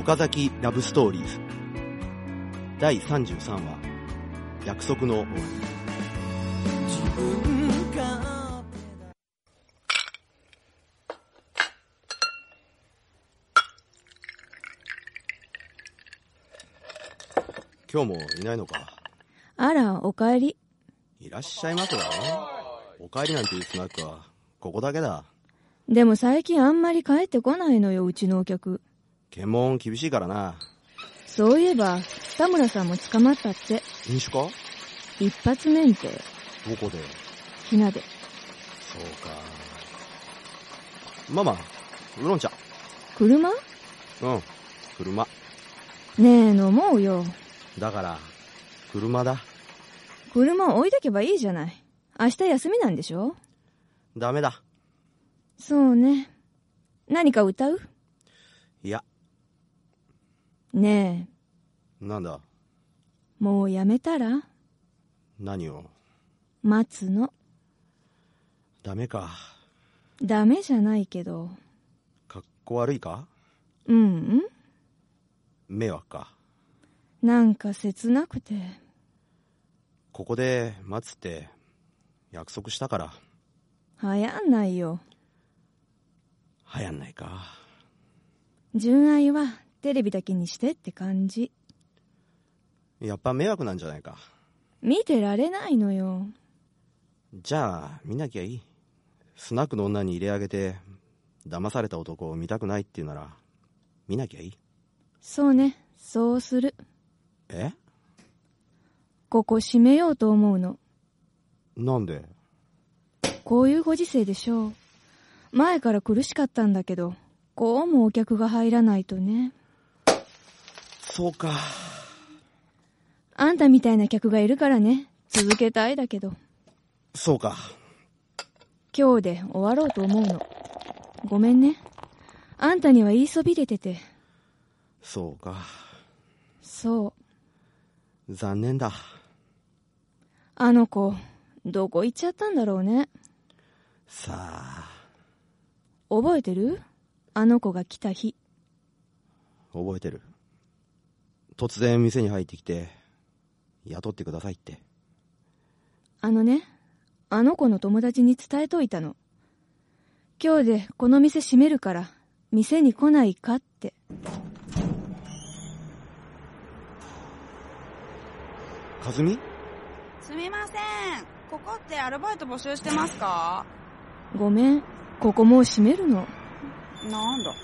岡崎ラブストーリーズ第33話約束の終わり。今日もいないのか。 あら、おかえり。 いらっしゃいますよ。おかえりなんていうスナックはここだけだ。 でも最近あんまり帰ってこないのよ、うちのお客。 検問厳しいからな。 そういえば田村さんも捕まったって。 飲酒か？ 一発免停。 どこで？ ひなで。 そうか。ママ、ウーロン茶。 車？ うん、車。 ねえ、飲もうよ。 だから車だ。 車置いとけばいいじゃない。明日休みなんでしょ？ ダメだ。 そうね。何か歌う？ いや。 ねえ。なんだ？ もうやめたら？ 何を？ 待つの。 ダメか。 ダメじゃないけど。 かっこ悪いか？ うん。 迷惑か。 なんか切なくて。 ここで待つって約束したから。 流行んないよ。 流行んないか。 純愛はテレビだけにしてって感じ。 やっぱ迷惑なんじゃないか。 見てられないのよ。 じゃあ見なきゃいい。スナックの女に入れ上げて騙された男を見たくないっていうなら見なきゃいい。 そうね、そうする。 え？ ここ閉めようと思うの。 なんで？ こういうご時世でしょう。前から苦しかったんだけど、こうもお客が入らないとね。 そうか。 あんたみたいな客がいるからね、続けたいだけど。 そうか。 今日で終わろうと思うの。ごめんね。あんたには言いそびれてて。 そうか。 そう。 残念だ。 あの子、どこ行っちゃったんだろうね。 さあ。 覚えてる？あの子が来た日。 覚えてる。突然店に入ってきて雇ってくださいって。 あの子の友達に伝えといたの。今日でこの店閉めるから店に来ないかって。 かずみ？ すみません。ここってアルバイト募集してますか？ ごめん、ここもう閉めるの。 なんだ。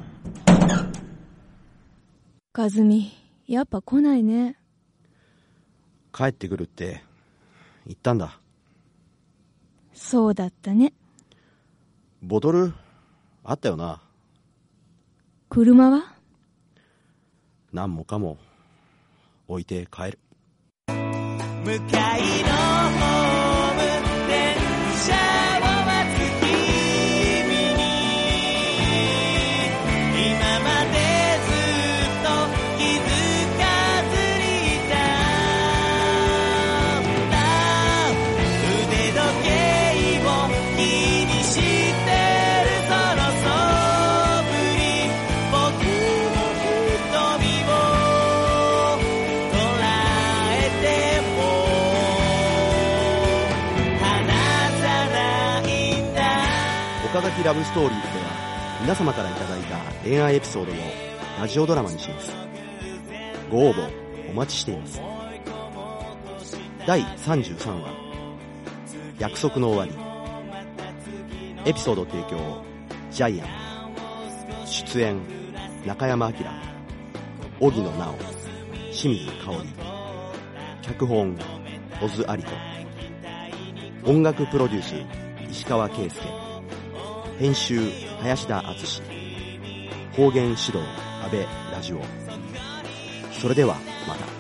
かずみ、やっぱ来ないね。 帰ってくるって言ったんだ。 そうだったね。 ボトルあったよな。 車は？ 何もかも置いて帰る。 向かいのホーム電車を待つ君に今までずっと気づかずにいたんだ。腕時計を気にしてるその素振り、僕の瞳を捉えて岡崎ラブストーリーズでは皆様からいただいた恋愛エピソードをラジオドラマにします。ご応募お待ちしています。第33話約束の終わり。エピソード提供ジャイアン。出演中山明、荻野直、清水香織。脚本小津有子。音楽プロデュース石川圭介。編集林田敦。方言指導安倍ラジオ。それではまた。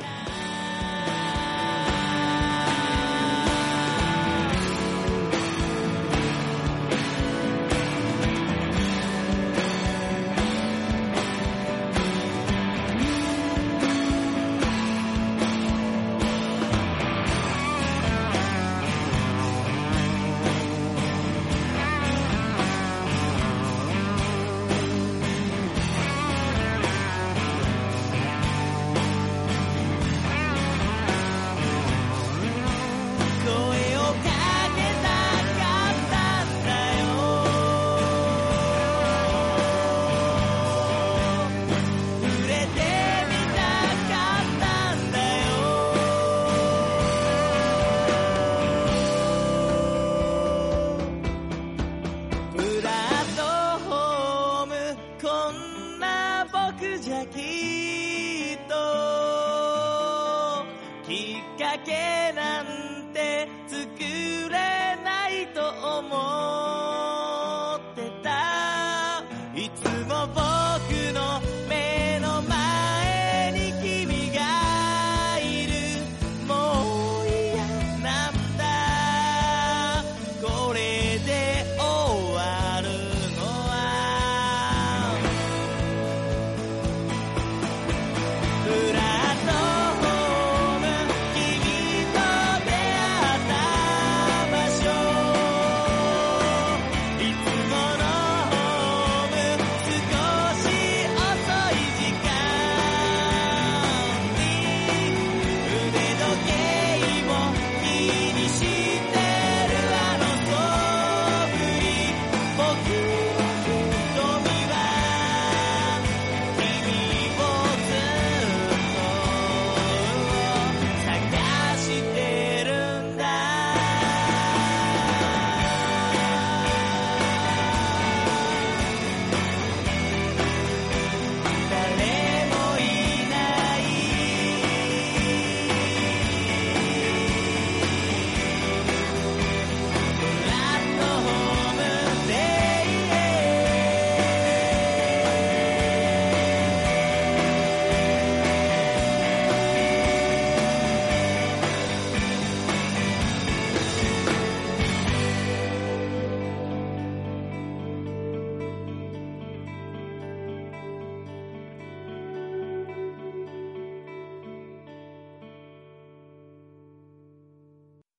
きっかけなんて作れないと思う